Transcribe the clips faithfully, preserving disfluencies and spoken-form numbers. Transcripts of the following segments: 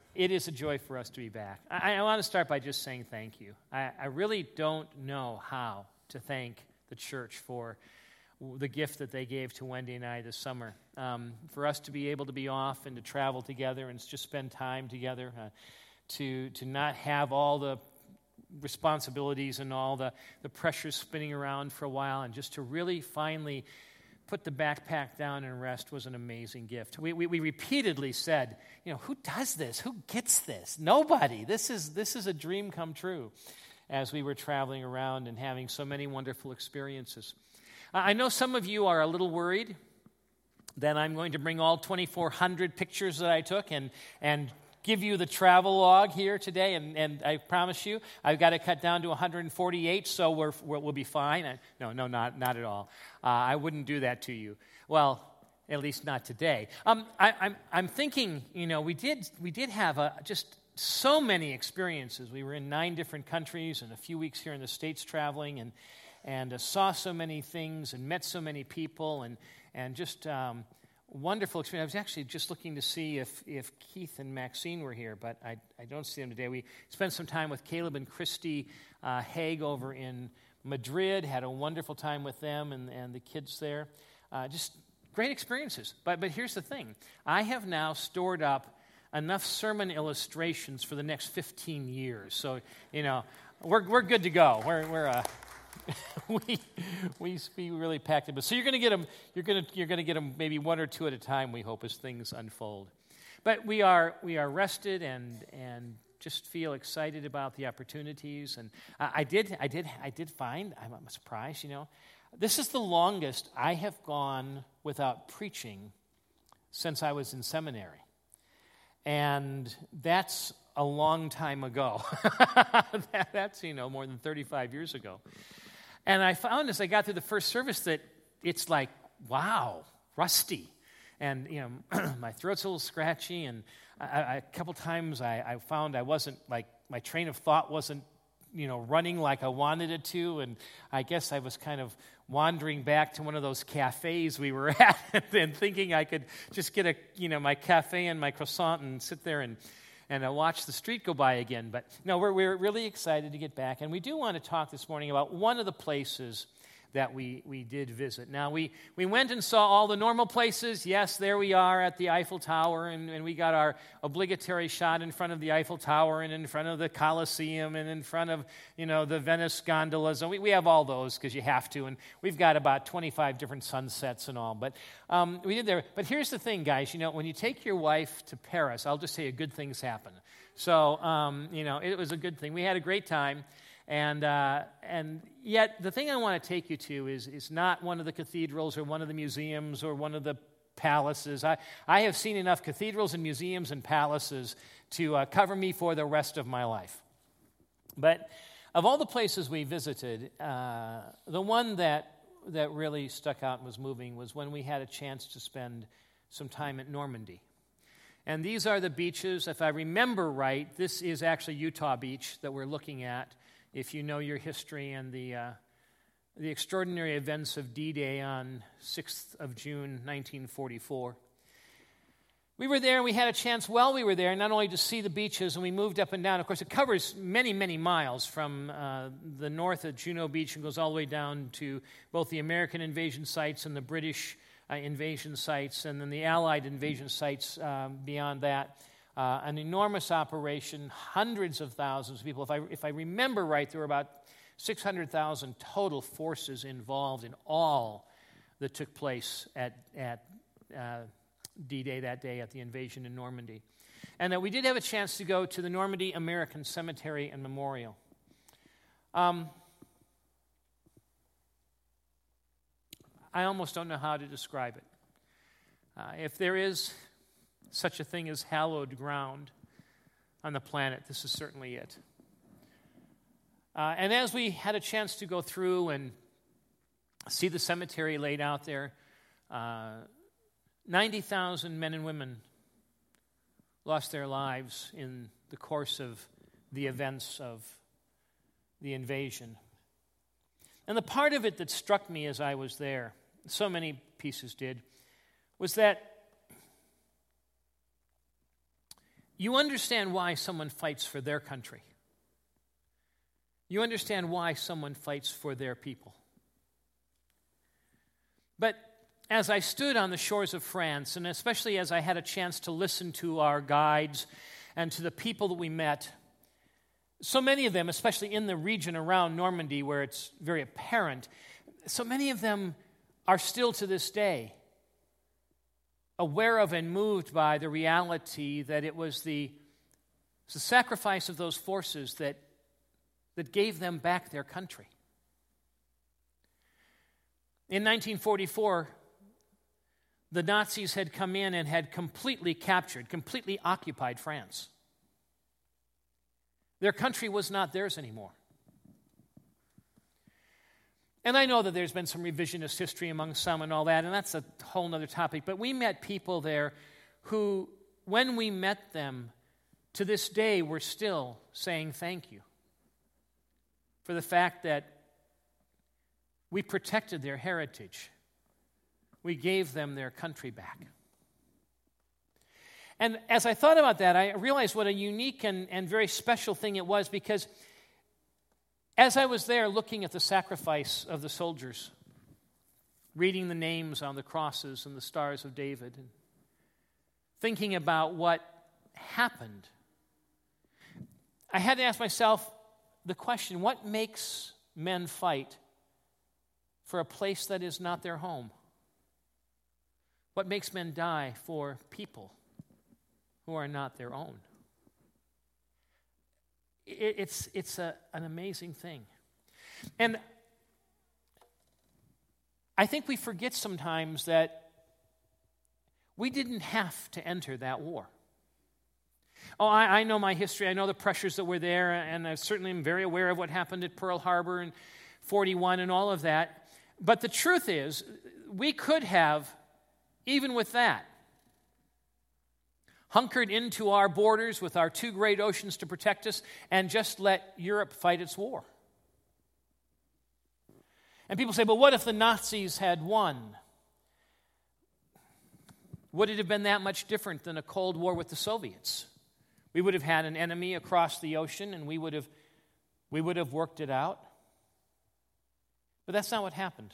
it is a joy for us to be back. I, I want to start by just saying thank you. I, I really don't know how to thank the church for the gift that they gave to Wendy and I this summer. Um, for us to be able to be off and to travel together and just spend time together, uh, to to not have all the responsibilities and all the, the pressures spinning around for a while, and just to really finally put the backpack down and rest was an amazing gift. We, we we repeatedly said, you know, who does this? Who gets this? Nobody. This is this is a dream come true as we were traveling around and having so many wonderful experiences. I know some of you are a little worried that I'm going to bring all twenty-four hundred pictures that I took and and give you the travel log here today, and, and I promise you, I've got to cut down to one hundred forty-eight, so we're, we're, we'll be fine. I, no, no, not not at all. Uh, I wouldn't do that to you. Well, at least not today. Um, I, I'm I'm thinking, you know, we did we did have a, just so many experiences. We were in nine different countries and a few weeks here in the States traveling, and and uh, saw so many things and met so many people, and and just. Um, Wonderful experience. I was actually just looking to see if, if Keith and Maxine were here, but I, I don't see them today. We spent some time with Caleb and Christy uh, Haig over in Madrid, had a wonderful time with them and, and the kids there. Uh, just great experiences. But but here's the thing. I have now stored up enough sermon illustrations for the next fifteen years. So, you know, we're we're good to go. We're we're uh, we we we really packed it. But so you're going to get them. You're going to you're going to get them maybe one or two at a time. We hope as things unfold. But we are we are rested and and just feel excited about the opportunities. And I, I did I did I did find I'm surprised. You know, this is the longest I have gone without preaching since I was in seminary, and that's a long time ago. that, that's you know more than thirty-five years ago. And I found as I got through the first service that it's like, wow, rusty. And, you know, my throat's a little scratchy. And I, I, a couple times I, I found I wasn't, like, my train of thought wasn't, you know, running like I wanted it to. And I guess I was kind of wandering back to one of those cafes we were at and thinking I could just get a, you know, my cafe and my croissant and sit there and and uh, watch the street go by again. But no, we're, we're really excited to get back. And we do want to talk this morning about one of the places that we, we did visit. Now, we, we went and saw all the normal places. Yes, there we are at the Eiffel Tower, and, and we got our obligatory shot in front of the Eiffel Tower and in front of the Colosseum and in front of, you know, the Venice gondolas. And we, we have all those because you have to, and we've got about twenty-five different sunsets and all. But um, we did there. But here's the thing, guys. You know, when you take your wife to Paris, I'll just tell you, good things happen. So, um, you know, it was a good thing. We had a great time. And uh, and yet the thing I want to take you to is is not one of the cathedrals or one of the museums or one of the palaces. I, I have seen enough cathedrals and museums and palaces to uh, cover me for the rest of my life. But of all the places we visited, uh, the one that that really stuck out and was moving was when we had a chance to spend some time at Normandy. And these are the beaches. If I remember right, this is actually Utah Beach that we're looking at. If you know your history and the uh, the extraordinary events of D-Day on sixth of June, nineteen forty-four. We were there, and we had a chance while we were there, not only to see the beaches, and we moved up and down. Of course, it covers many, many miles from uh, the north at Juno Beach and goes all the way down to both the American invasion sites and the British uh, invasion sites, and then the Allied invasion sites um, beyond that. Uh, an enormous operation, hundreds of thousands of people. If I if I remember right, there were about six hundred thousand total forces involved in all that took place at at uh, D-Day that day at the invasion in Normandy. And that we did have a chance to go to the Normandy American Cemetery and Memorial. Um, I almost don't know how to describe it. Uh, if there is such a thing as hallowed ground on the planet, this is certainly it. Uh, and as we had a chance to go through and see the cemetery laid out there, uh, ninety thousand men and women lost their lives in the course of the events of the invasion. And the part of it that struck me as I was there, so many pieces did, was that you understand why someone fights for their country. You understand why someone fights for their people. But as I stood on the shores of France, and especially as I had a chance to listen to our guides and to the people that we met, so many of them, especially in the region around Normandy where it's very apparent, so many of them are still to this day aware of and moved by the reality that it was the, the sacrifice of those forces that, that gave them back their country. In nineteen forty-four, the Nazis had come in and had completely captured, completely occupied France. Their country was not theirs anymore. And I know that there's been some revisionist history among some and all that, and that's a whole other topic. But we met people there who, when we met them, to this day, were still saying thank you for the fact that we protected their heritage. We gave them their country back. And as I thought about that, I realized what a unique and, and very special thing it was, because as I was there looking at the sacrifice of the soldiers, reading the names on the crosses and the stars of David, and thinking about what happened, I had to ask myself the question, what makes men fight for a place that is not their home? What makes men die for people who are not their own? It, it's it's a, an amazing thing. And I think we forget sometimes that we didn't have to enter that war. Oh, I, I know my history. I know the pressures that were there, and I certainly am very aware of what happened at Pearl Harbor in forty-one and all of that. But the truth is, we could have, even with that, hunkered into our borders with our two great oceans to protect us and just let Europe fight its war. And people say, but what if the Nazis had won? Would it have been that much different than a Cold War with the Soviets? We would have had an enemy across the ocean, and we would have, we would have worked it out. But that's not what happened.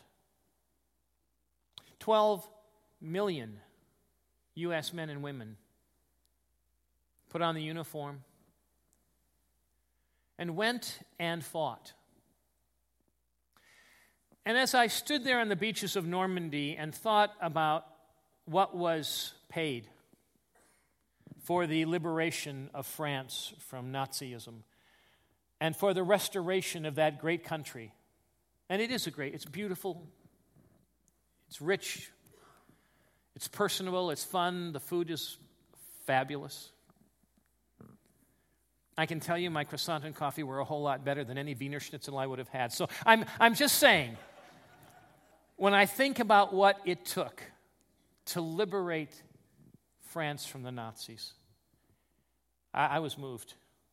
Twelve million U S men and women put on the uniform and went and fought. And as I stood there on the beaches of Normandy and thought about what was paid for the liberation of France from Nazism and for the restoration of that great country, and it is a great, it's beautiful, it's rich, it's personable, it's fun, the food is fabulous. I can tell you my croissant and coffee were a whole lot better than any Wiener Schnitzel I would have had. So I'm, I'm just saying, when I think about what it took to liberate France from the Nazis, I, I was moved.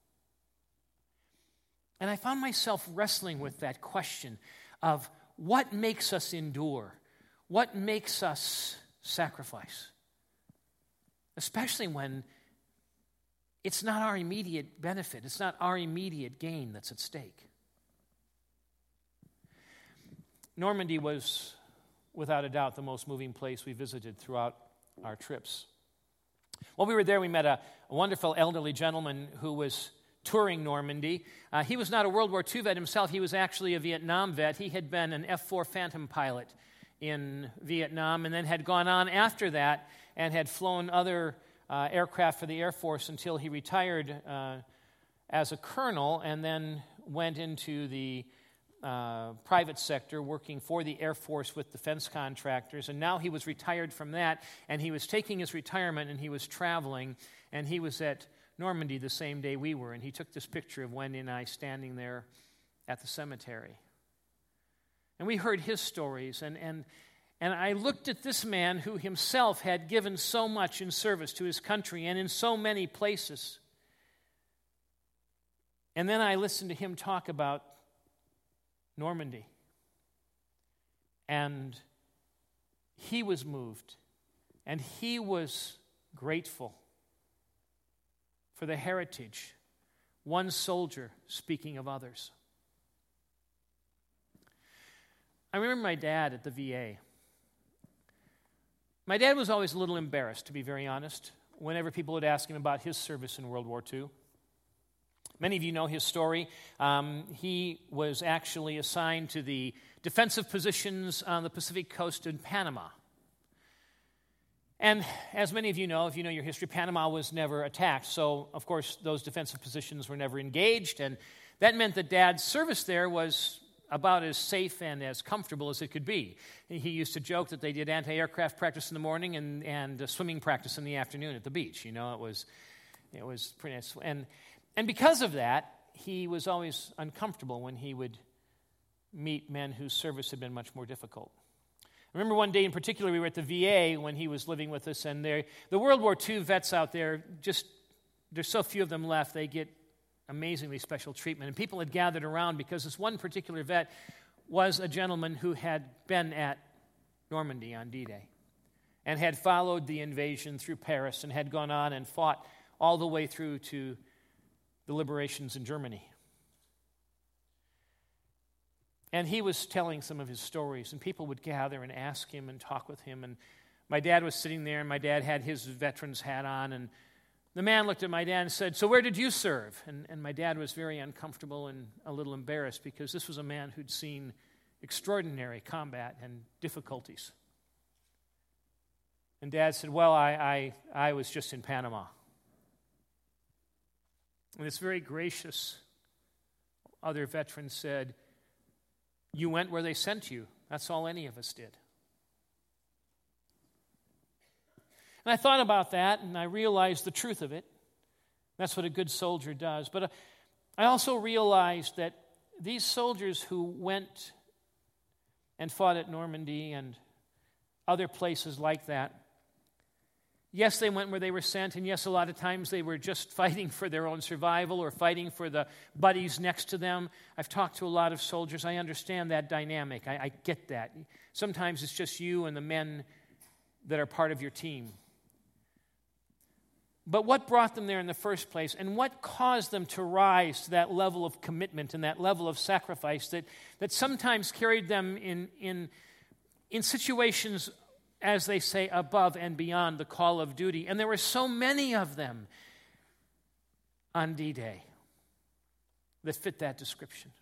And I found myself wrestling with that question of what makes us endure? What makes us sacrifice? Especially when it's not our immediate benefit, it's not our immediate gain that's at stake. Normandy was, without a doubt, the most moving place we visited throughout our trips. While we were there, we met a, a wonderful elderly gentleman who was touring Normandy. Uh, he was not a World War Two vet himself. He was actually a Vietnam vet. He had been an F four Phantom pilot in Vietnam and then had gone on after that and had flown other uh, aircraft for the Air Force until he retired uh, as a colonel and then went into the uh, private sector working for the Air Force with defense contractors. And now he was retired from that, and he was taking his retirement and he was traveling, and he was at Normandy the same day we were, and he took this picture of Wendy and I standing there at the cemetery. And we heard his stories, and, and, and I looked at this man who himself had given so much in service to his country and in so many places. And then I listened to him talk about Normandy. And he was moved, and he was grateful for the heritage, one soldier speaking of others. I remember my dad at the V A. My dad was always a little embarrassed, to be very honest, whenever people would ask him about his service in World War Two. Many of you know his story. Um, he was actually assigned to the defensive positions on the Pacific coast in Panama. And as many of you know, if you know your history, Panama was never attacked. So, of course, those defensive positions were never engaged. And that meant that Dad's service there was about as safe and as comfortable as it could be. He used to joke that they did anti-aircraft practice in the morning and, and uh, swimming practice in the afternoon at the beach. You know, it was it was pretty nice. And, and because of that, he was always uncomfortable when he would meet men whose service had been much more difficult. I remember one day in particular, we were at the V A when he was living with us, and the World War Two vets out there, just there's so few of them left, they get amazingly special treatment. And people had gathered around because this one particular vet was a gentleman who had been at Normandy on D-Day and had followed the invasion through Paris and had gone on and fought all the way through to the liberations in Germany. And he was telling some of his stories, and people would gather and ask him and talk with him. And my dad was sitting there, and my dad had his veteran's hat on, and the man looked at my dad and said, "So where did you serve?" And, and my dad was very uncomfortable and a little embarrassed because this was a man who'd seen extraordinary combat and difficulties. And Dad said, "Well, I, I, I was just in Panama." And this very gracious other veteran said, "You went where they sent you. That's all any of us did." And I thought about that, and I realized the truth of it. That's what a good soldier does. But I also realized that these soldiers who went and fought at Normandy and other places like that, yes, they went where they were sent, and yes, a lot of times they were just fighting for their own survival or fighting for the buddies next to them. I've talked to a lot of soldiers. I understand that dynamic. I, I get that. Sometimes it's just you and the men that are part of your team. But what brought them there in the first place, and what caused them to rise to that level of commitment and that level of sacrifice that, that sometimes carried them in, in, in situations, as they say, above and beyond the call of duty? And there were so many of them on D-Day that fit that description.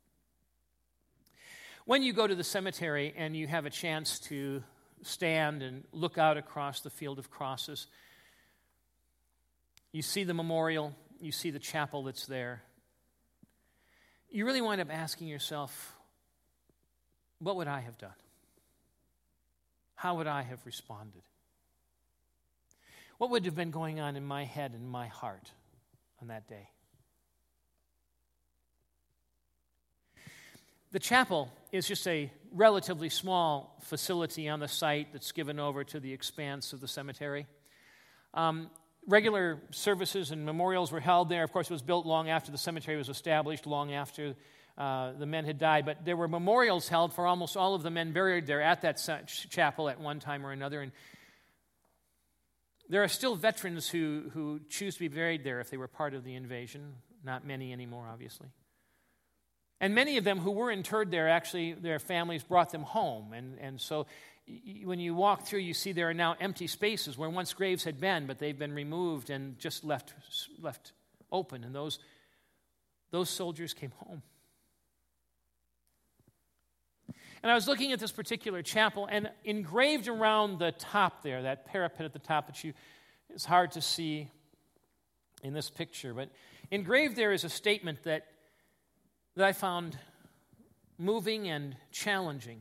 When you go to the cemetery and you have a chance to stand and look out across the field of crosses, you see the memorial, you see the chapel that's there. You really wind up asking yourself, what would I have done? How would I have responded? What would have been going on in my head and my heart on that day? The chapel is just a relatively small facility on the site that's given over to the expanse of the cemetery. Um, regular services and memorials were held there. Of course, it was built long after the cemetery was established, long after uh, the men had died. But there were memorials held for almost all of the men buried there at that chapel at one time or another. And there are still veterans who, who choose to be buried there if they were part of the invasion. Not many anymore, obviously. And many of them who were interred there, actually, their families brought them home. And, and so when you walk through, you see there are now empty spaces where once graves had been, but they've been removed and just left left open. And those, those soldiers came home. And I was looking at this particular chapel, and engraved around the top there, that parapet at the top that you, it's hard to see in this picture, but engraved there is a statement that, that I found moving and challenging.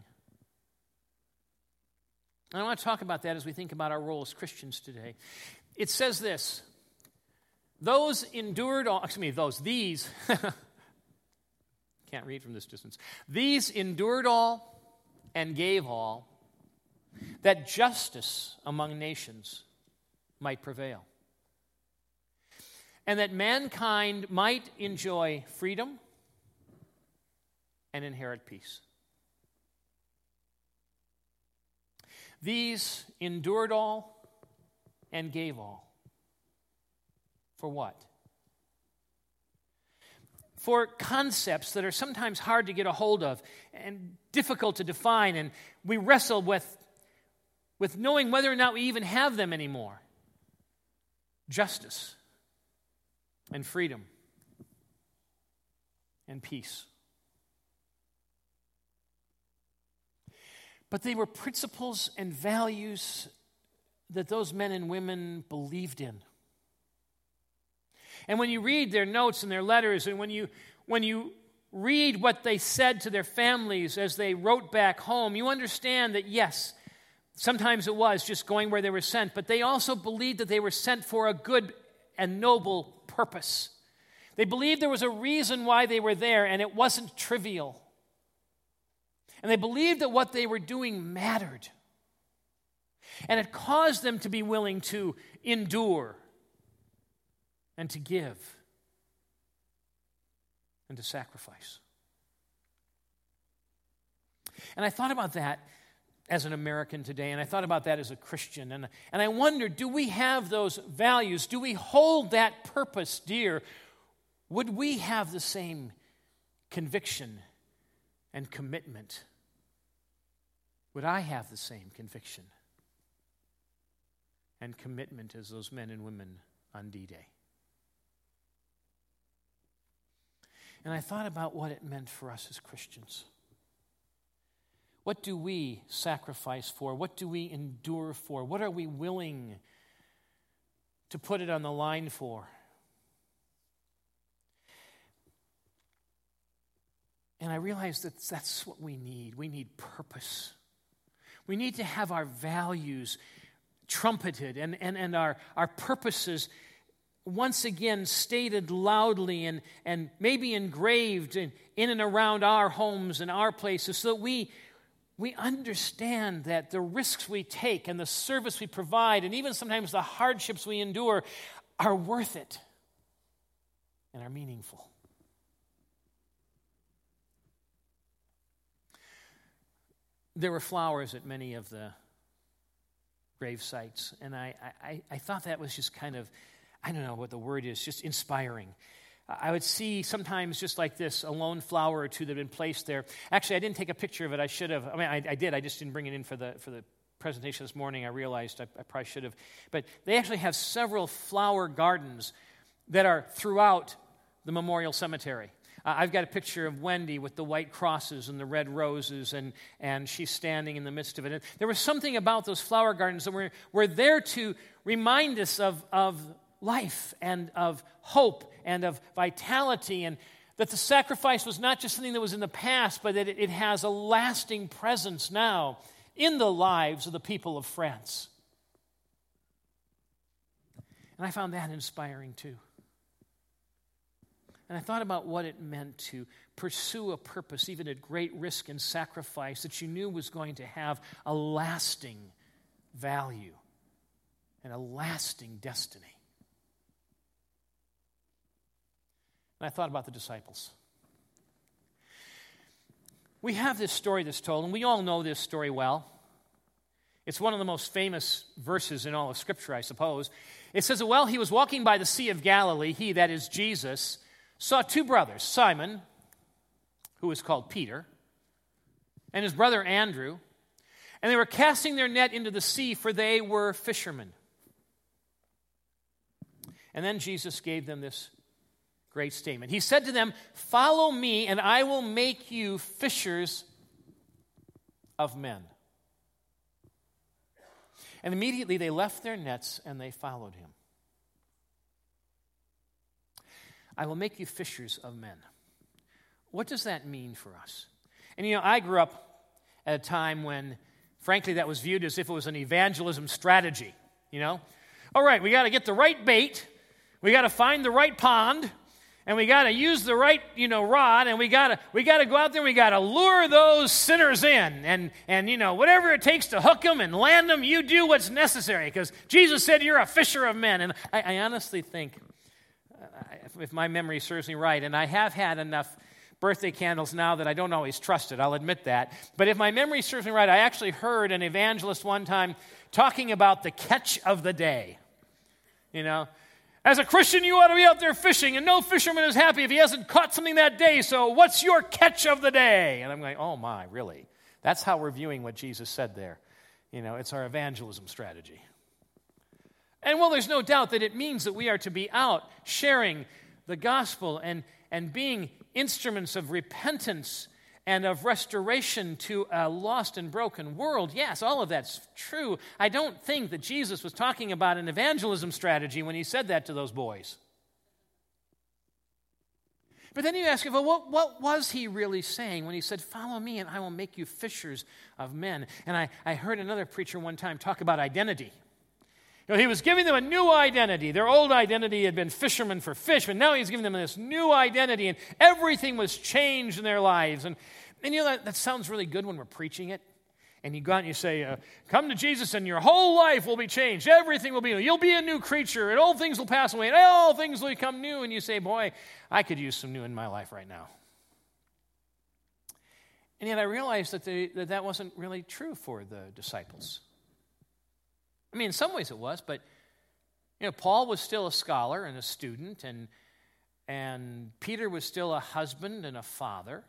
And I want to talk about that as we think about our role as Christians today. It says this: those endured all, excuse me, those, these, can't read from this distance. These endured all and gave all, that justice among nations might prevail, and that mankind might enjoy freedom and inherit peace. These endured all and gave all. For what? for concepts that are sometimes hard to get a hold of and difficult to define, and we wrestle with, with knowing whether or not we even have them anymore. Justice and freedom and peace. But they were principles and values that those men and women believed in. And when you read their notes and their letters, and when you when you read what they said to their families as they wrote back home, you understand that yes, sometimes it was just going where they were sent, but they also believed that they were sent for a good and noble purpose. They believed there was a reason why they were there, and it wasn't trivial. And they believed that what they were doing mattered. And it caused them to be willing to endure and to give and to sacrifice. And I thought about that as an American today, and I thought about that as a Christian, and, and I wonder, do we have those values? Do we hold that purpose dear? Would we have the same conviction and commitment? Would I have the same conviction and commitment as those men and women on D-Day? And I thought about what it meant for us as Christians. What do we sacrifice for? What do we endure for? What are we willing to put it on the line for? And I realized that that's what we need. We need purpose. We need to have our values trumpeted and, and, and our, our purposes once again stated loudly and, and maybe engraved in, in and around our homes and our places so that we, we understand that the risks we take and the service we provide and even sometimes the hardships we endure are worth it and are meaningful. There were flowers at many of the grave sites, and I, I, I thought that was just kind of, I don't know what the word is, just inspiring. I would see sometimes just like this, a lone flower or two that had been placed there. Actually, I didn't take a picture of it. I should have. I mean, I, I did. I just didn't bring it in for the for the presentation this morning. I realized I, I probably should have. But they actually have several flower gardens that are throughout the memorial cemetery. Uh, I've got a picture of Wendy with the white crosses and the red roses, and, and she's standing in the midst of it. And there was something about those flower gardens that were, were there to remind us of, of life and of hope and of vitality, and that the sacrifice was not just something that was in the past, but that it, it has a lasting presence now in the lives of the people of France. And I found that inspiring too. And I thought about what it meant to pursue a purpose, even at great risk and sacrifice, that you knew was going to have a lasting value and a lasting destiny. And I thought about the disciples. We have this story that's told, and we all know this story well. It's one of the most famous verses in all of Scripture, I suppose. It says, "Well, he was walking by the Sea of Galilee, he, that is Jesus, saw two brothers, Simon, who was called Peter, and his brother Andrew, and they were casting their net into the sea, for they were fishermen." And then Jesus gave them this great statement. He said to them, "Follow me, and I will make you fishers of men." And immediately they left their nets and they followed him. I will make you fishers of men. What does that mean for us? And you know, I grew up at a time when, frankly, that was viewed as if it was an evangelism strategy. You know, all right, we got to get the right bait, we got to find the right pond, and we got to use the right, you know, rod, and we got to we got to go out there, and we got to lure those sinners in, and and you know, whatever it takes to hook them and land them, you do what's necessary, because Jesus said you're a fisher of men. And I, I honestly think, if my memory serves me right, and I have had enough birthday candles now that I don't always trust it, I'll admit that. But if my memory serves me right, I actually heard an evangelist one time talking about the catch of the day. You know, As a Christian, you ought to be out there fishing, and no fisherman is happy if he hasn't caught something that day, so what's your catch of the day? And I'm going, oh my, really? That's how we're viewing what Jesus said there. You know, it's our evangelism strategy. And well, there's no doubt that it means that we are to be out sharing the gospel and, and being instruments of repentance and of restoration to a lost and broken world. Yes, all of that's true. I don't think that Jesus was talking about an evangelism strategy when he said that to those boys. But then you ask, well, what, what was he really saying when he said, follow me and I will make you fishers of men? And I, I heard another preacher one time talk about identity. You know, he was giving them a new identity. Their old identity had been fishermen for fish, but now he's giving them this new identity, and everything was changed in their lives. And, and you know, that, that sounds really good when we're preaching it. And you go out and you say, uh, come to Jesus and your whole life will be changed. Everything will be new. You'll be a new creature, and old things will pass away, and all things will become new. And you say, boy, I could use some new in my life right now. And yet I realized that, they, that that wasn't really true for the disciples. I mean, in some ways it was, but you know, Paul was still a scholar and a student, and and Peter was still a husband and a father.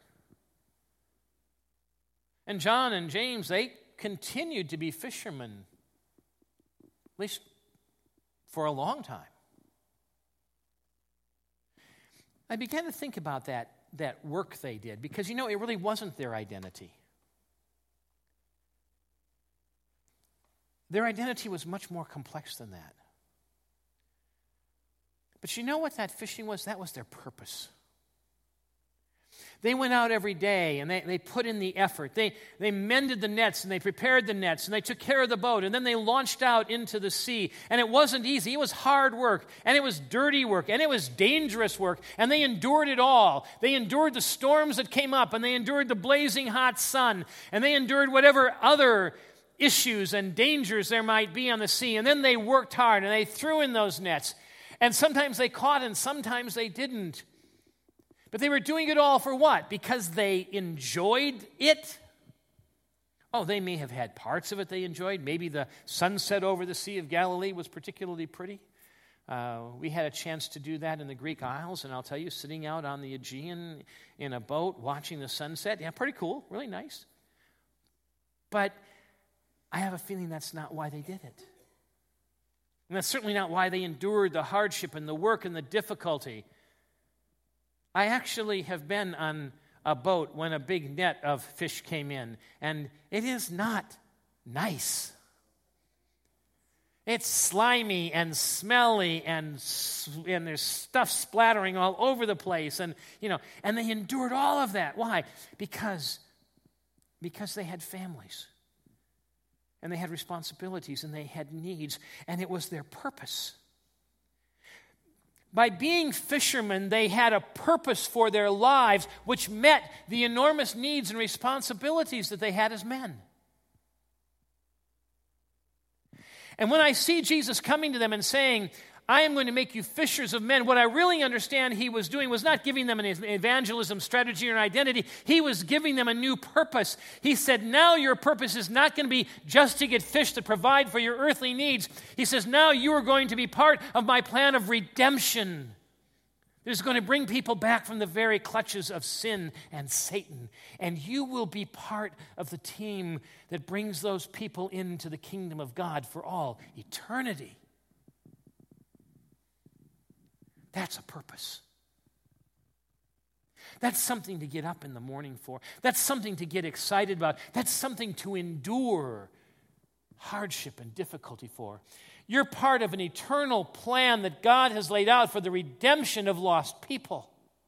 And John and James, they continued to be fishermen, at least for a long time. I began to think about that, that work they did, because, you know, it really wasn't their identity. Their identity was much more complex than that. But you know what that fishing was? That was their purpose. They went out every day and they, they put in the effort. They, they mended the nets and they prepared the nets and they took care of the boat, and then they launched out into the sea. And it wasn't easy. It was hard work, and it was dirty work, and it was dangerous work, and they endured it all. They endured the storms that came up, and they endured the blazing hot sun, and they endured whatever other issues and dangers there might be on the sea. And then they worked hard and they threw in those nets. And sometimes they caught and sometimes they didn't. But they were doing it all for what? Because they enjoyed it? Oh, they may have had parts of it they enjoyed. Maybe the sunset over the Sea of Galilee was particularly pretty. Uh, we had a chance to do that in the Greek Isles, and I'll tell you, sitting out on the Aegean in a boat watching the sunset, yeah, pretty cool, really nice. But I have a feeling that's not why they did it. And that's certainly not why they endured the hardship and the work and the difficulty. I actually have been on a boat when a big net of fish came in, and it is not nice. It's slimy and smelly, and and there's stuff splattering all over the place, and you know, and they endured all of that. Why? Because because they had families. And they had responsibilities, and they had needs, and it was their purpose. By being fishermen, they had a purpose for their lives, which met the enormous needs and responsibilities that they had as men. And when I see Jesus coming to them and saying, I am going to make you fishers of men, what I really understand he was doing was not giving them an evangelism strategy or an identity. He was giving them a new purpose. He said, now your purpose is not going to be just to get fish to provide for your earthly needs. He says, now you are going to be part of my plan of redemption. That is going to bring people back from the very clutches of sin and Satan. And you will be part of the team that brings those people into the kingdom of God for all eternity. That's a purpose. That's something to get up in the morning for. That's something to get excited about. That's something to endure hardship and difficulty for. You're part of an eternal plan that God has laid out for the redemption of lost people,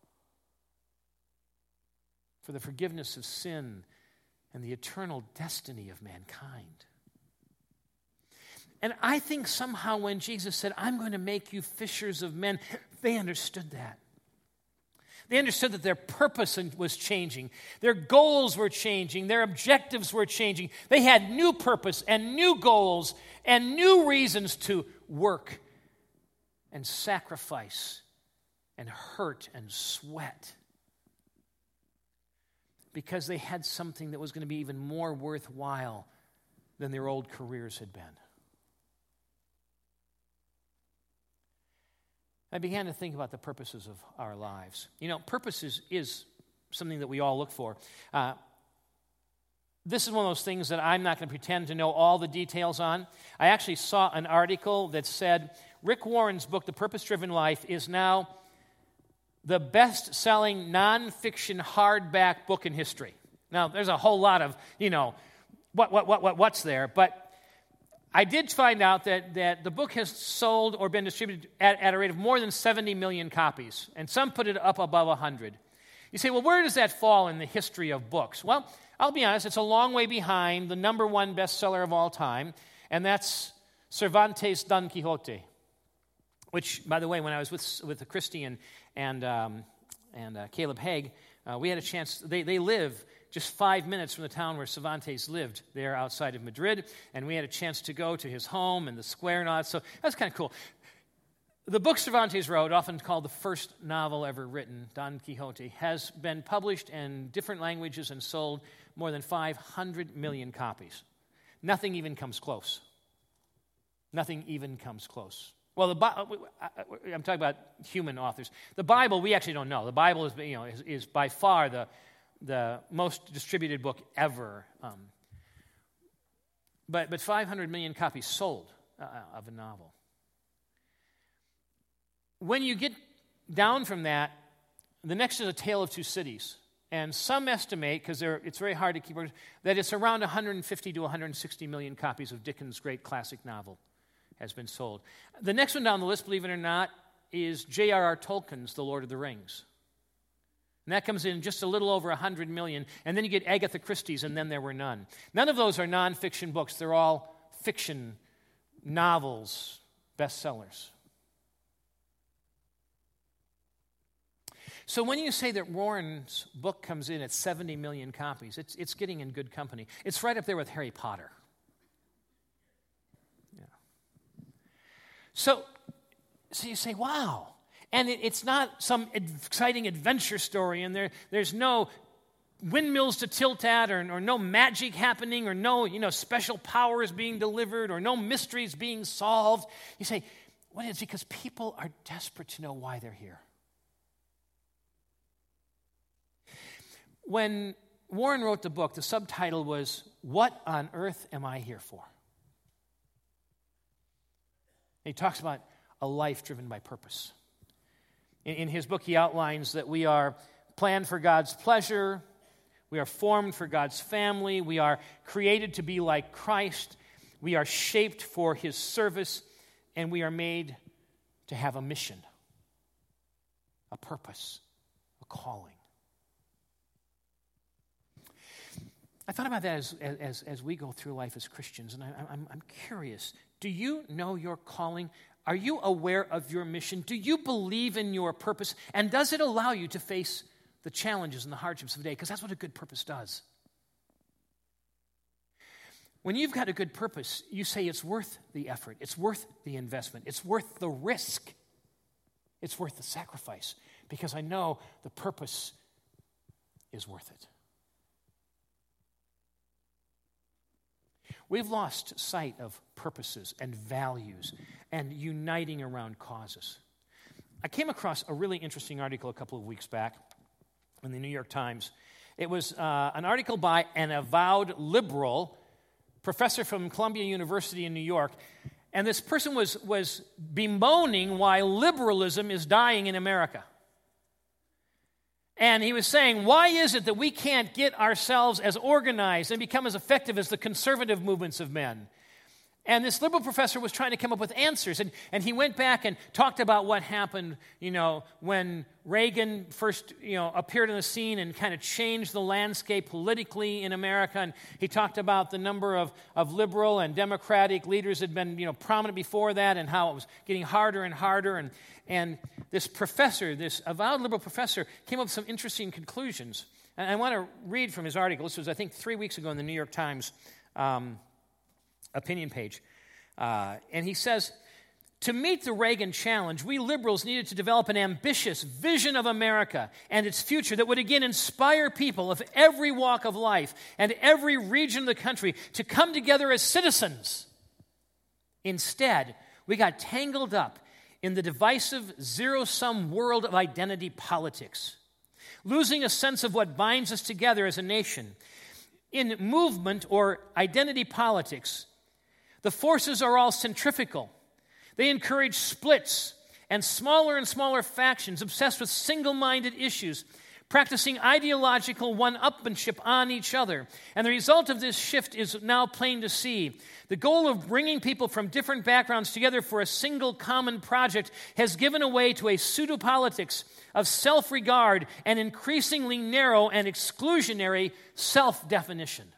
for the forgiveness of sin and the eternal destiny of mankind. And I think somehow when Jesus said, I'm going to make you fishers of men, they understood that. They understood that their purpose was changing. Their goals were changing. Their objectives were changing. They had new purpose and new goals and new reasons to work and sacrifice and hurt and sweat, because they had something that was going to be even more worthwhile than their old careers had been. I began to think about the purposes of our lives. You know, purpose is, is something that we all look for. Uh, this is one of those things that I'm not going to pretend to know all the details on. I actually saw an article that said Rick Warren's book, The Purpose-Driven Life, is now the best-selling nonfiction hardback book in history. Now, there's a whole lot of, you know, what, what, what, what, what's there, but I did find out that, that the book has sold or been distributed at, at a rate of more than seventy million copies, and some put it up above one hundred. You say, well, where does that fall in the history of books? Well, I'll be honest, it's a long way behind the number one bestseller of all time, and that's Cervantes' Don Quixote, which, by the way, when I was with, with Christy and, and, um, and uh, Caleb Haig, uh, we had a chance, they, they live just five minutes from the town where Cervantes lived, there outside of Madrid, and we had a chance to go to his home and the square and all that, so that's kind of cool. The book Cervantes wrote, often called the first novel ever written, Don Quixote, has been published in different languages and sold more than five hundred million copies. Nothing even comes close. Nothing even comes close. Well, the I'm talking about human authors. The Bible, we actually don't know. The Bible is, you know, is, is by far the the most distributed book ever. Um, but but five hundred million copies sold uh, of a novel. When you get down from that, the next is A Tale of Two Cities. And some estimate, because it's very hard to keep, that it's around one hundred fifty to one hundred sixty million copies of Dickens' great classic novel has been sold. The next one down the list, believe it or not, is J R R Tolkien's The Lord of the Rings. And that comes in just a little over one hundred million. And then you get Agatha Christie's, and then there were none. None of those are nonfiction books. They're all fiction novels, bestsellers. So when you say that Warren's book comes in at seventy million copies, it's, it's getting in good company. It's right up there with Harry Potter. Yeah. So, so you say, wow. And it, it's not some exciting adventure story, and there, there's no windmills to tilt at, or, or no magic happening, or no, you know, special powers being delivered, or no mysteries being solved. You say, well, it's because people are desperate to know why they're here. When Warren wrote the book, the subtitle was, What on Earth Am I Here For? He talks about a life driven by purpose. In, in his book, he outlines that we are planned for God's pleasure, we are formed for God's family, we are created to be like Christ, we are shaped for his service, and we are made to have a mission, a purpose, a calling. I thought about that as, as, as we go through life as Christians, and I, I'm, I'm curious. Do you know your calling? Are you aware of your mission? Do you believe in your purpose? And does it allow you to face the challenges and the hardships of the day? Because that's what a good purpose does. When you've got a good purpose, you say it's worth the effort. It's worth the investment. It's worth the risk. It's worth the sacrifice. Because I know the purpose is worth it. We've lost sight of purposes and values and uniting around causes. I came across a really interesting article a couple of weeks back in the New York Times. It was uh, an article by an avowed liberal professor from Columbia University in New York, and this person was, was bemoaning why liberalism is dying in America. And he was saying, why is it that we can't get ourselves as organized and become as effective as the conservative movements of men? And this liberal professor was trying to come up with answers. And, and he went back and talked about what happened, you know, when Reagan first, you know, appeared on the scene and kind of changed the landscape politically in America. And he talked about the number of, of liberal and democratic leaders that had been, you know, prominent before that, and how it was getting harder and harder. And, and this professor, this avowed liberal professor, came up with some interesting conclusions. And I want to read from his article. This was, I think, three weeks ago in the New York Times um, opinion page. Uh, and he says, to meet the Reagan challenge, we liberals needed to develop an ambitious vision of America and its future that would again inspire people of every walk of life and every region of the country to come together as citizens. Instead, we got tangled up in the divisive, zero-sum world of identity politics, losing a sense of what binds us together as a nation. In movement or identity politics, the forces are all centrifugal. They encourage splits and smaller and smaller factions obsessed with single-minded issues, practicing ideological one-upmanship on each other. And the result of this shift is now plain to see. The goal of bringing people from different backgrounds together for a single common project has given way to a pseudo-politics of self-regard and increasingly narrow and exclusionary self-definition.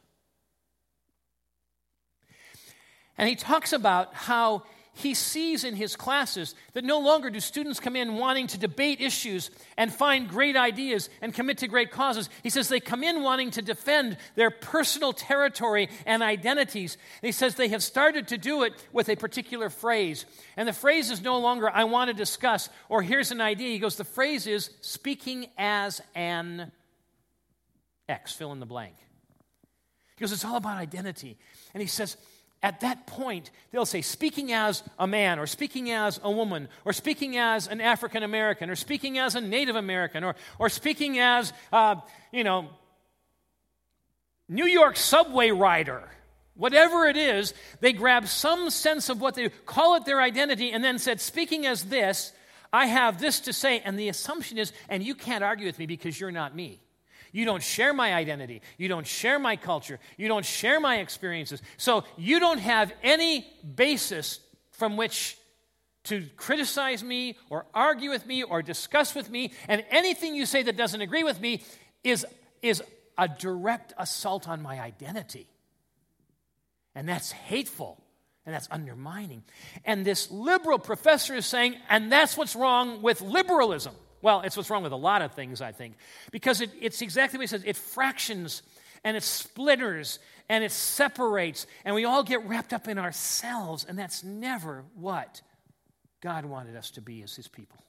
And he talks about how he sees in his classes that no longer do students come in wanting to debate issues and find great ideas and commit to great causes. He says they come in wanting to defend their personal territory and identities. And he says they have started to do it with a particular phrase. And the phrase is no longer, I want to discuss, or here's an idea. He goes, the phrase is speaking as an X, fill in the blank. He goes, it's all about identity. And he says, at that point, they'll say, speaking as a man, or speaking as a woman, or speaking as an African American, or speaking as a Native American, or, or speaking as, uh, you know, New York subway rider. Whatever it is, they grab some sense of what they call it their identity, and then said, speaking as this, I have this to say, and the assumption is, and you can't argue with me because you're not me. You don't share my identity. You don't share my culture. You don't share my experiences. So you don't have any basis from which to criticize me or argue with me or discuss with me. And anything you say that doesn't agree with me is, is a direct assault on my identity. And that's hateful. And that's undermining. And this liberal professor is saying, and that's what's wrong with liberalism. Well, it's what's wrong with a lot of things, I think, because it, it's exactly what he says. It fractions, and it splitters, and it separates, and we all get wrapped up in ourselves, and that's never what God wanted us to be as his people.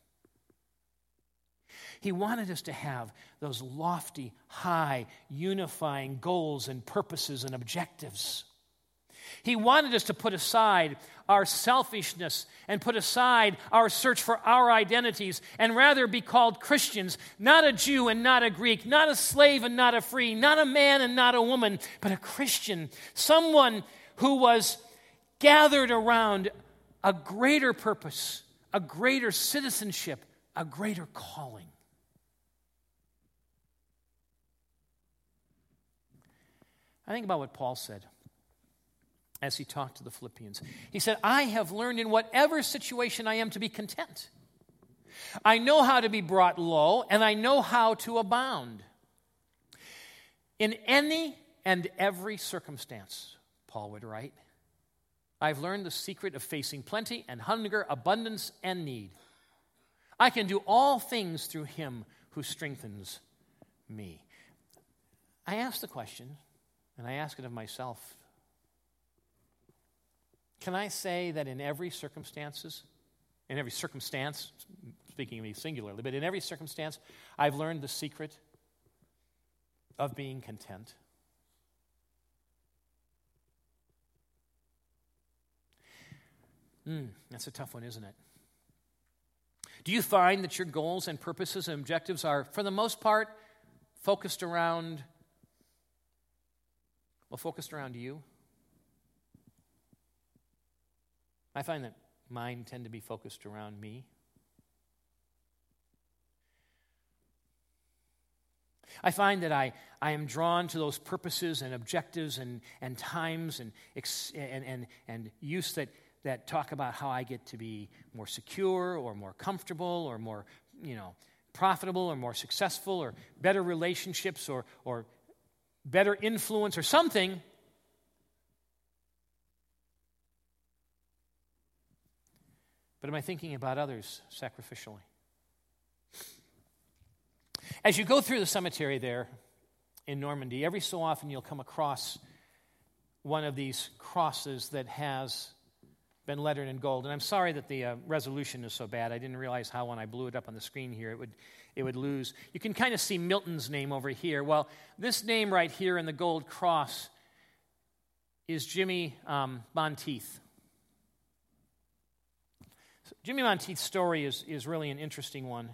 He wanted us to have those lofty, high, unifying goals and purposes and objectives. He wanted us to put aside our selfishness and put aside our search for our identities and rather be called Christians, not a Jew and not a Greek, not a slave and not a free, not a man and not a woman, but a Christian, someone who was gathered around a greater purpose, a greater citizenship, a greater calling. I think about what Paul said as he talked to the Philippians. He said, I have learned in whatever situation I am to be content. I know how to be brought low, and I know how to abound. In any and every circumstance, Paul would write, I've learned the secret of facing plenty and hunger, abundance and need. I can do all things through him who strengthens me. I ask the question, and I ask it of myself, can I say that in every circumstances, in every circumstance, speaking of me singularly, but in every circumstance, I've learned the secret of being content? Mm, that's a tough one, isn't it? Do you find that your goals and purposes and objectives are, for the most part, focused around, well, focused around you? I find that mine tend to be focused around me. I find that I, I am drawn to those purposes and objectives and, and times and, and, and, and use that, that talk about how I get to be more secure or more comfortable or more, you know, profitable or more successful or better relationships or, or better influence or something. But am I thinking about others sacrificially? As you go through the cemetery there in Normandy, every so often you'll come across one of these crosses that has been lettered in gold. And I'm sorry that the uh, resolution is so bad. I didn't realize how when I blew it up on the screen here it would it would lose. You can kind of see Milton's name over here. Well, this name right here in the gold cross is Jimmy um, Monteith. Jimmy Monteith's story is, is really an interesting one.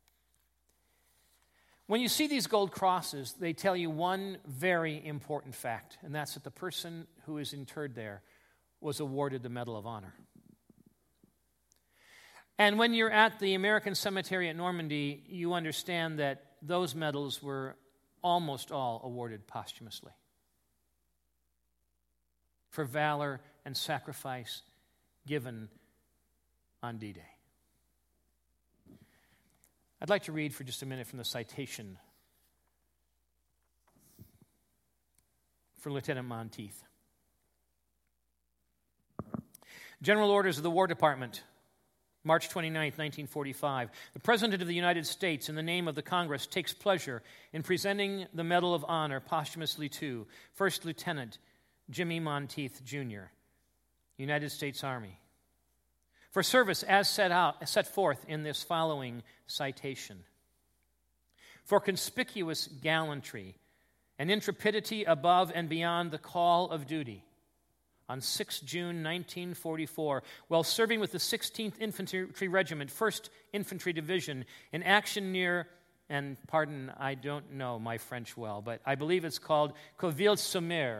When you see these gold crosses, they tell you one very important fact, and that's that the person who is interred there was awarded the Medal of Honor. And when you're at the American Cemetery at Normandy, you understand that those medals were almost all awarded posthumously for valor and sacrifice given on D-Day. I'd like to read for just a minute from the citation for Lieutenant Monteith. General Orders of the War Department, March twenty-ninth, nineteen forty-five. The President of the United States, in the name of the Congress, takes pleasure in presenting the Medal of Honor posthumously to First Lieutenant Jimmy Monteith, Junior, United States Army, for service as set out, set forth in this following citation. For conspicuous gallantry and intrepidity above and beyond the call of duty on the sixth of June, nineteen forty-four, while serving with the sixteenth Infantry Regiment, first Infantry Division, in action near, and pardon, I don't know my French well, but I believe it's called Cauville-sur-Mer.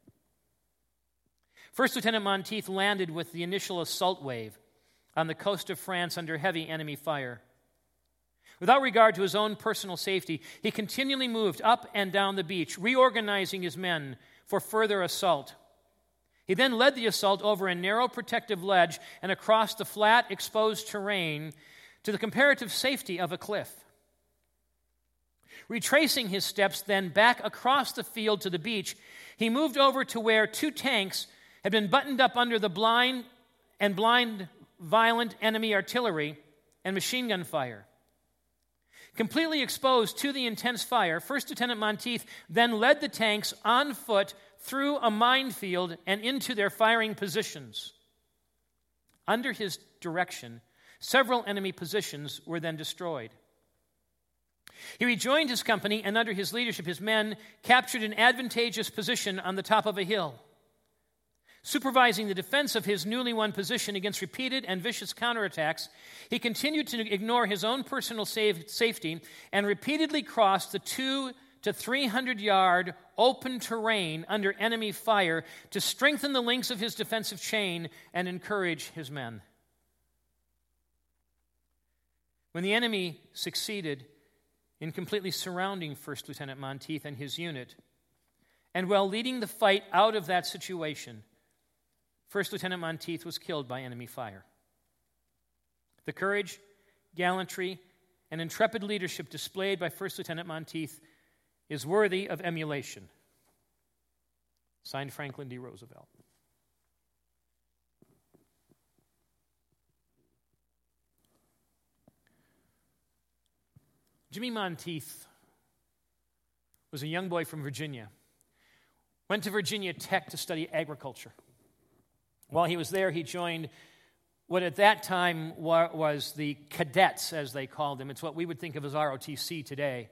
First Lieutenant Monteith landed with the initial assault wave on the coast of France under heavy enemy fire. Without regard to his own personal safety, he continually moved up and down the beach, reorganizing his men for further assault. He then led the assault over a narrow protective ledge and across the flat, exposed terrain to the comparative safety of a cliff. Retracing his steps then back across the field to the beach, he moved over to where two tanks had been buttoned up under the blind and blind violent enemy artillery and machine gun fire. Completely exposed to the intense fire, First Lieutenant Monteith then led the tanks on foot through a minefield and into their firing positions. Under his direction, several enemy positions were then destroyed. He rejoined his company, and under his leadership, his men captured an advantageous position on the top of a hill. Supervising the defense of his newly won position against repeated and vicious counterattacks, he continued to ignore his own personal safety and repeatedly crossed the two to three hundred yard open terrain under enemy fire to strengthen the links of his defensive chain and encourage his men. When the enemy succeeded in completely surrounding First Lieutenant Monteith and his unit, and while leading the fight out of that situation, First Lieutenant Monteith was killed by enemy fire. The courage, gallantry, and intrepid leadership displayed by First Lieutenant Monteith is worthy of emulation. Signed, Franklin D. Roosevelt. Jimmy Monteith was a young boy from Virginia. Went to Virginia Tech to study agriculture. While he was there, he joined what at that time was the cadets, as they called them. It's what we would think of as R O T C today.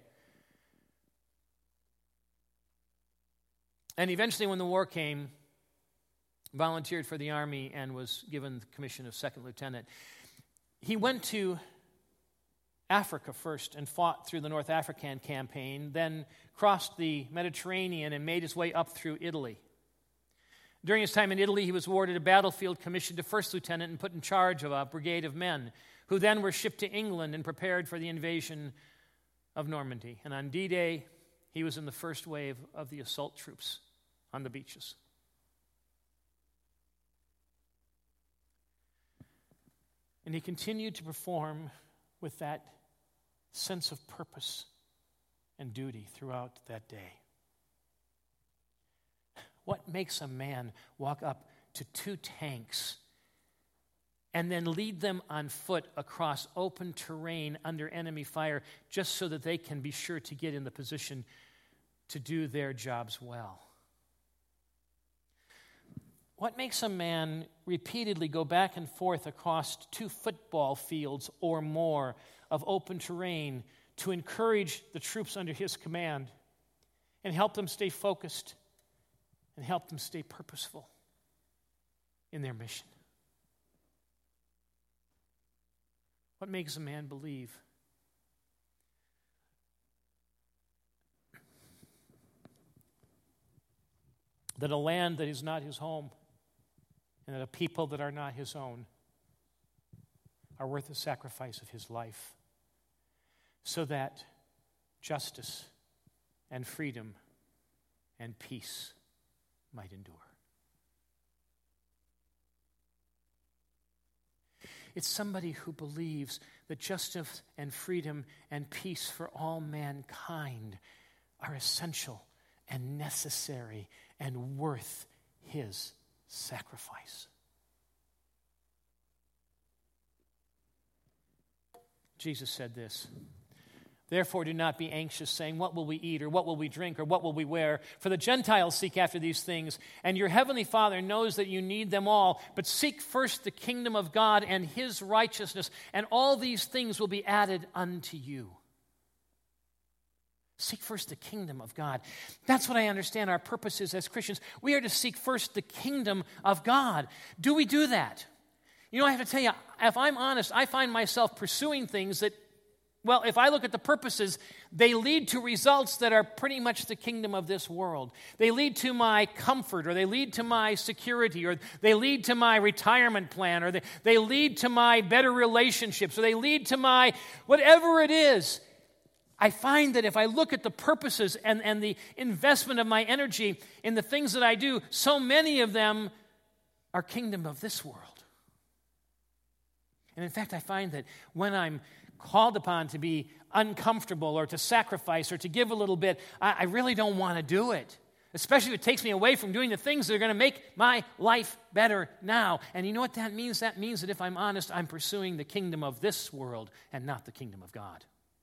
And eventually, when the war came, volunteered for the Army and was given the commission of second lieutenant. He went to Africa first and fought through the North African campaign, then crossed the Mediterranean and made his way up through Italy. During his time in Italy, he was awarded a battlefield commission to first lieutenant and put in charge of a brigade of men, who then were shipped to England and prepared for the invasion of Normandy. And on D-Day, he was in the first wave of the assault troops on the beaches. And he continued to perform with that sense of purpose and duty throughout that day. What makes a man walk up to two tanks and then lead them on foot across open terrain under enemy fire just so that they can be sure to get in the position to do their jobs well? What makes a man repeatedly go back and forth across two football fields or more of open terrain to encourage the troops under his command and help them stay focused and help them stay purposeful in their mission? What makes a man believe? That a land that is not his home and that a people that are not his own are worth the sacrifice of his life so that justice and freedom and peace might endure. It's somebody who believes that justice and freedom and peace for all mankind are essential and necessary and worth his sacrifice. Jesus said this, "Therefore do not be anxious, saying, what will we eat, or what will we drink, or what will we wear? For the Gentiles seek after these things, and your heavenly Father knows that you need them all. But seek first the kingdom of God and his righteousness, and all these things will be added unto you." Seek first the kingdom of God. That's what I understand our purpose is as Christians. We are to seek first the kingdom of God. Do we do that? You know, I have to tell you, if I'm honest, I find myself pursuing things that, well, if I look at the purposes, they lead to results that are pretty much the kingdom of this world. They lead to my comfort, or they lead to my security, or they lead to my retirement plan, or they, they lead to my better relationships, or they lead to my whatever it is. I find that if I look at the purposes and, and the investment of my energy in the things that I do, so many of them are kingdom of this world. And in fact, I find that when I'm called upon to be uncomfortable or to sacrifice or to give a little bit, I, I really don't want to do it. Especially if it takes me away from doing the things that are going to make my life better now. And you know what that means? That means that if I'm honest, I'm pursuing the kingdom of this world and not the kingdom of God.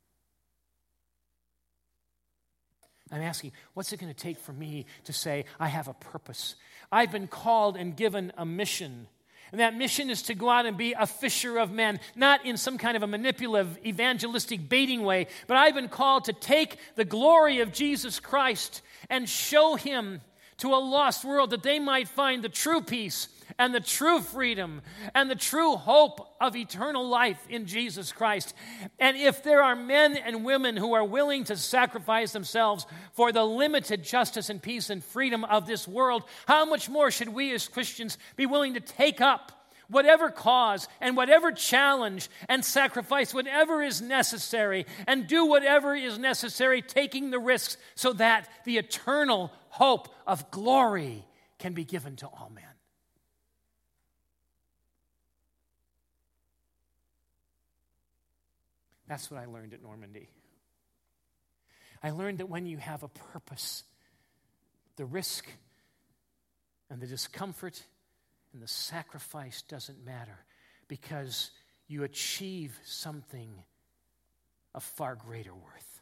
I'm asking, what's it going to take for me to say, I have a purpose? I've been called and given a mission. And that mission is to go out and be a fisher of men, not in some kind of a manipulative, evangelistic, baiting way, but I've been called to take the glory of Jesus Christ and show him to a lost world that they might find the true peace and the true freedom and the true hope of eternal life in Jesus Christ. And if there are men and women who are willing to sacrifice themselves for the limited justice and peace and freedom of this world, how much more should we as Christians be willing to take up whatever cause and whatever challenge and sacrifice whatever is necessary and do whatever is necessary, taking the risks so that the eternal hope of glory can be given to all men. That's what I learned at Normandy. I learned that when you have a purpose, the risk and the discomfort and the sacrifice doesn't matter because you achieve something of far greater worth.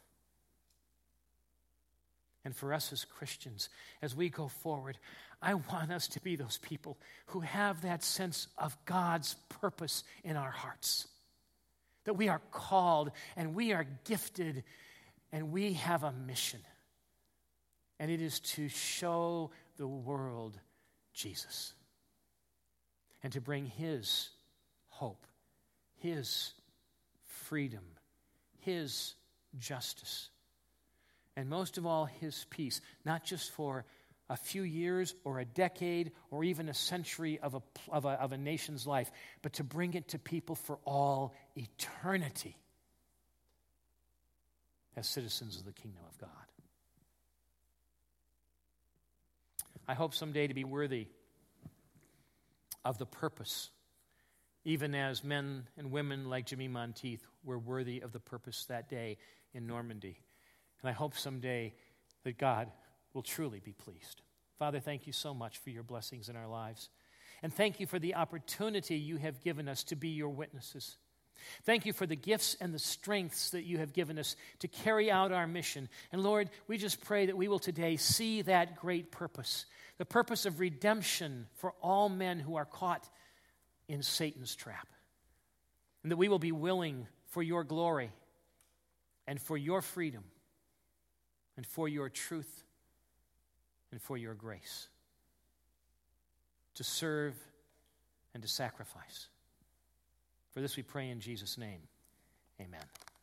And for us as Christians, as we go forward, I want us to be those people who have that sense of God's purpose in our hearts. That we are called and we are gifted and we have a mission. And it is to show the world Jesus. And to bring his hope, his freedom, his justice, and most of all, his peace, not just for a few years or a decade or even a century of a, of a, of a nation's life, but to bring it to people for all eternity as citizens of the kingdom of God. I hope someday to be worthy of the purpose, even as men and women like Jimmy Monteith were worthy of the purpose that day in Normandy. And I hope someday that God will truly be pleased. Father, thank you so much for your blessings in our lives. And thank you for the opportunity you have given us to be your witnesses. Thank you for the gifts and the strengths that you have given us to carry out our mission. And Lord, we just pray that we will today see that great purpose, the purpose of redemption for all men who are caught in Satan's trap. And that we will be willing for your glory and for your freedom and for your truth and for your grace to serve and to sacrifice For this we pray in Jesus' name. Amen.